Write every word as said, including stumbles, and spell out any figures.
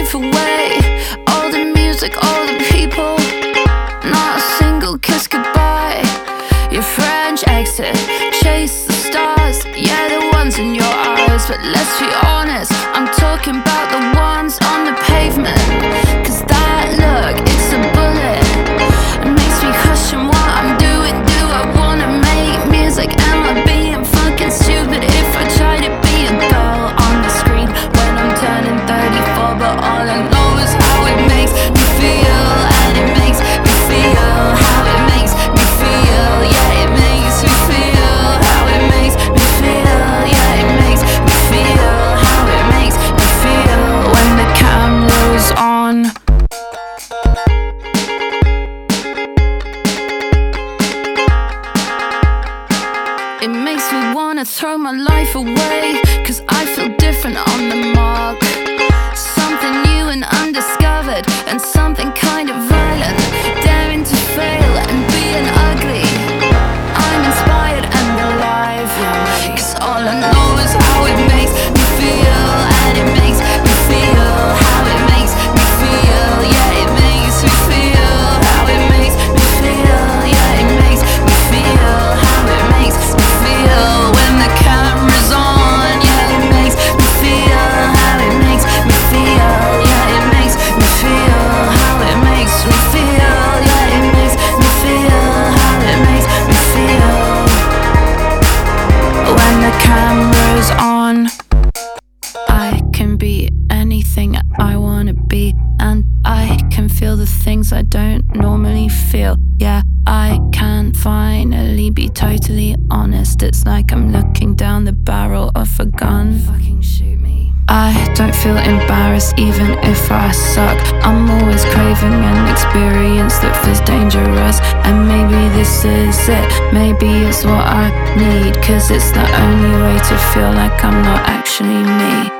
life away. All the music, all the people, not a single kiss goodbye. Your French exit, chase the stars, yeah, the ones in your eyes. But let's be honest, I'm talking about the ones on the pavement. Cause that look, it's a bullet. It makes me question what I'm doing. Do I wanna make music? Am I being fucking stupid if I try to be a girl on the screen when I'm turning thirty-four? But all I know is how it makes me feel. And it makes me feel how it makes me feel. Yeah, it makes me feel how it makes me feel. Yeah, it makes me feel how it makes me feel when the camera's on. It makes me wanna throw my life away, cause I feel different on the mark. Something new and undiscovered, and something kind of violent. Daring to fail and being ugly. I'm inspired and alive, cause all I know is how it makes me feel. And it makes me feel how it makes me feel. Yeah, it makes me feel how it makes me feel. Yeah, it makes me feel how it makes me feel when the camera's on. Yeah, it makes me feel how it makes me feel. Yeah, it makes me feel how it makes me feel. Yeah, it makes me feel how it makes me feel when the camera's on. I can be anything I wanna be, and I can feel the things I don't normally feel. Yeah, I can finally be totally honest. It's like I'm looking down the barrel of a gun. Fucking shoot me. I don't feel embarrassed even if I suck. I'm always craving an experience that feels dangerous. And maybe this is it, maybe it's what I need. Cause it's the only way to feel like I'm not actually me.